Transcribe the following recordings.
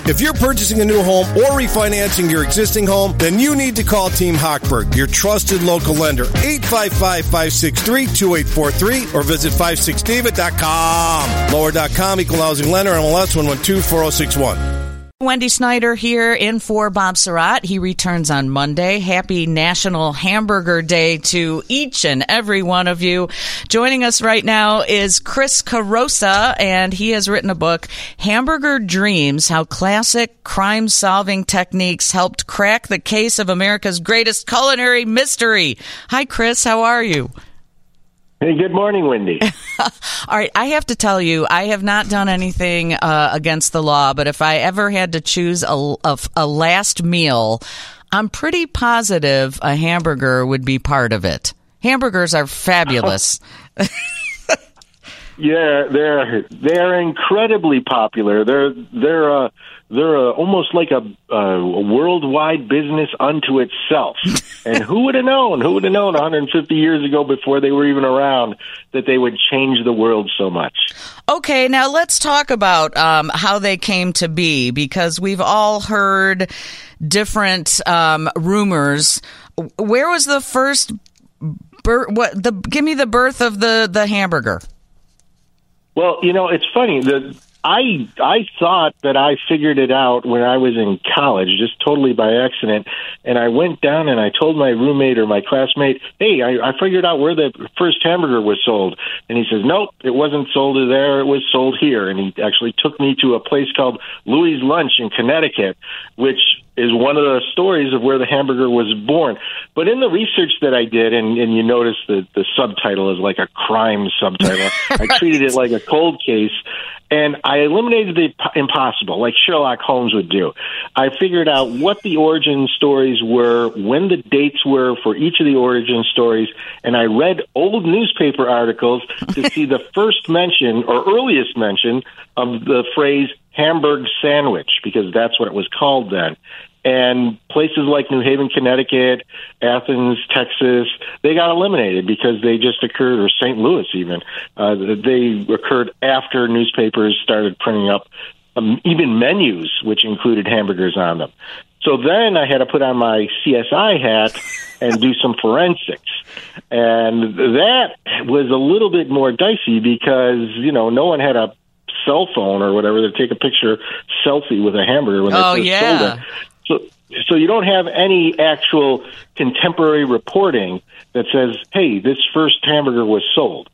If you're purchasing a new home or refinancing your existing home, then you need to call Team Hochberg, your trusted local lender. 855-563-2843 or visit 56david.com. Lower.com, equal housing lender, MLS 1124061. Wendy Snyder here in for Bob Surratt. He returns on Monday. Happy National Hamburger Day to each and every one of you. Joining us right now is Chris Carosa, and he has written a book, Hamburger Dreams, How Classic Crime-Solving Techniques Helped Crack the Case of America's Greatest Culinary Mystery. Hi, Chris. How are you? Hey, good morning, Wendy. All right, I have to tell you, I have not done anything against the law, but if I ever had to choose a last meal, I'm pretty positive a hamburger would be part of it. Hamburgers are fabulous. Yeah, they're incredibly popular. They're almost like a worldwide business unto itself. And who would have known? Who would have known 150 years ago, before they were even around, that they would change the world so much? Okay, now let's talk about how they came to be, because we've all heard different rumors. Where was the first give me the birth of the hamburger? Well, it's funny that I thought that I figured it out when I was in college, just totally by accident. And I went down and I told my roommate or my classmate, hey, I figured out where the first hamburger was sold. And he says, nope, it wasn't sold there. It was sold here. And he actually took me to a place called Louis' Lunch in Connecticut, which is one of the stories of where the hamburger was born. But in the research that I did, and you notice that the subtitle is like a crime subtitle, right. I treated it like a cold case, and I eliminated the impossible, like Sherlock Holmes would do. I figured out what the origin stories were, when the dates were for each of the origin stories, and I read old newspaper articles to see the first mention or earliest mention of the phrase Hamburg sandwich, because that's what it was called then. And places like New Haven, Connecticut, Athens, Texas, they got eliminated because they just occurred, or St. Louis even, they occurred after newspapers started printing up even menus which included hamburgers on them. So then I had to put on my CSI hat and do some forensics. And that was a little bit more dicey because, no one had a cell phone or whatever to take a picture selfie with a hamburger when they first sold it. So you don't have any actual contemporary reporting that says, hey, this first hamburger was sold.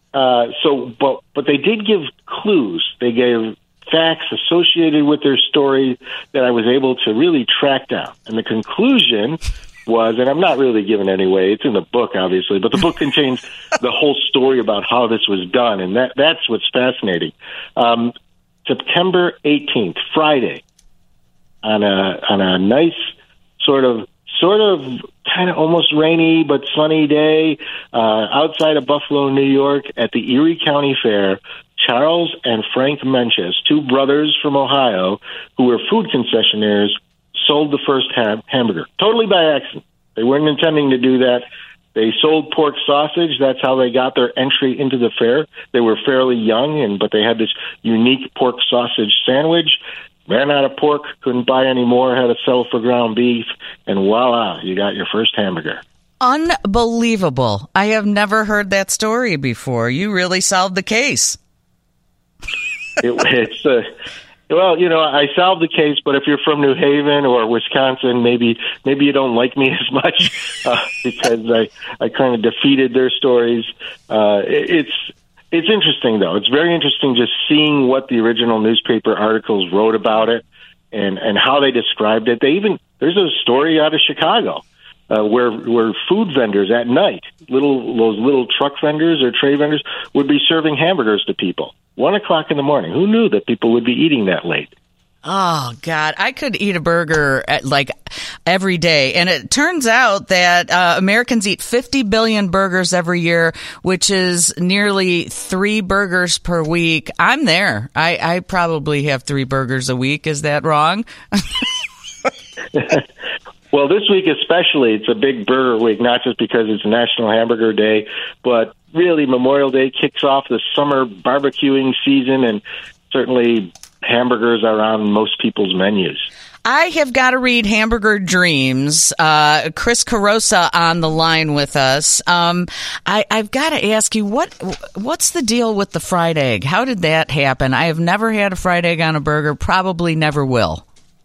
But they did give clues. They gave facts associated with their story that I was able to really track down. And the conclusion was, and I'm not really giving any away, it's in the book, obviously, but the book contains the whole story about how this was done, and that's what's fascinating. September 18th, Friday, on a nice sort of kind of almost rainy but sunny day outside of Buffalo, New York, at the Erie County Fair, Charles and Frank Menches, two brothers from Ohio who were food concessionaires, sold the first hamburger, totally by accident. They weren't intending to do that. They sold pork sausage. That's how they got their entry into the fair. They were fairly young, but they had this unique pork sausage sandwich. Ran out of pork, couldn't buy any more, had to settle for ground beef, and voila, you got your first hamburger. Unbelievable. I have never heard that story before. You really solved the case. I solved the case, but if you're from New Haven or Wisconsin, maybe you don't like me as much because I kind of defeated their stories. It's interesting, though. It's very interesting just seeing what the original newspaper articles wrote about it and how they described it. There's a story out of Chicago where food vendors at night, those little truck vendors or tray vendors, would be serving hamburgers to people. 1 o'clock in the morning. Who knew that people would be eating that late? Oh, God, I could eat a burger every day. And it turns out that Americans eat 50 billion burgers every year, which is nearly 3 burgers per week. I'm there. I probably have 3 burgers a week. Is that wrong? Well, this week especially, it's a big burger week, not just because it's National Hamburger Day, but really Memorial Day kicks off the summer barbecuing season, and certainly hamburgers are on most people's menus. I have got to read Hamburger Dreams. Chris Carosa on the line with us. I've got to ask you, what's the deal with the fried egg? How did that happen? I have never had a fried egg on a burger, probably never will.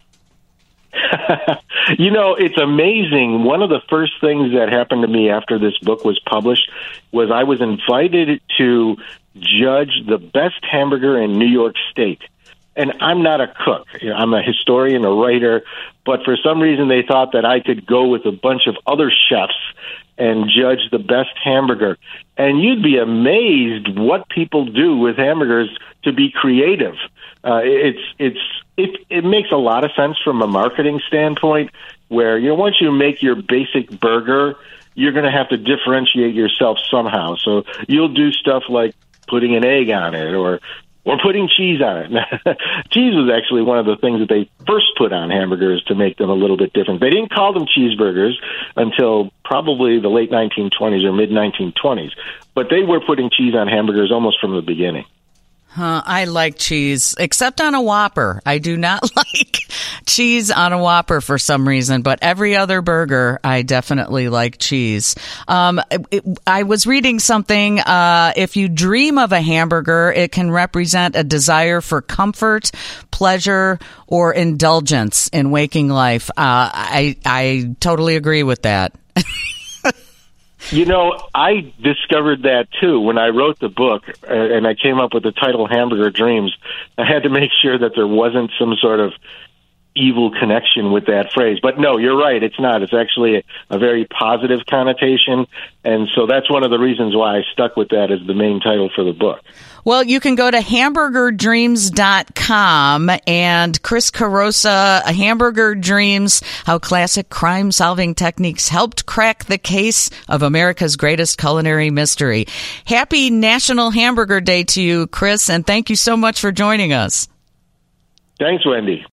You know, it's amazing. One of the first things that happened to me after this book was published was I was invited to judge the best hamburger in New York State. And I'm not a cook. I'm a historian, a writer, but for some reason they thought that I could go with a bunch of other chefs and judge the best hamburger. And you'd be amazed what people do with hamburgers to be creative. It makes a lot of sense from a marketing standpoint, where once you make your basic burger, you're going to have to differentiate yourself somehow. So you'll do stuff like putting an egg on it or putting cheese on it. Cheese was actually one of the things that they first put on hamburgers to make them a little bit different. They didn't call them cheeseburgers until probably the late 1920s or mid-1920s, but they were putting cheese on hamburgers almost from the beginning. I like cheese, except on a Whopper. I do not like cheese on a Whopper for some reason, but every other burger, I definitely like cheese. I was reading something, if you dream of a hamburger, it can represent a desire for comfort, pleasure, or indulgence in waking life. I totally agree with that. You know, I discovered that, too, when I wrote the book, and I came up with the title Hamburger Dreams. I had to make sure that there wasn't some sort of evil connection with that phrase. But no, you're right, it's not. It's actually a very positive connotation, and so that's one of the reasons why I stuck with that as the main title for the book. Well, you can go to hamburgerdreams.com, and Chris Carosa, Hamburger Dreams, how classic crime-solving techniques helped crack the case of America's greatest culinary mystery. Happy National Hamburger Day to you, Chris, and thank you so much for joining us. Thanks, Wendy.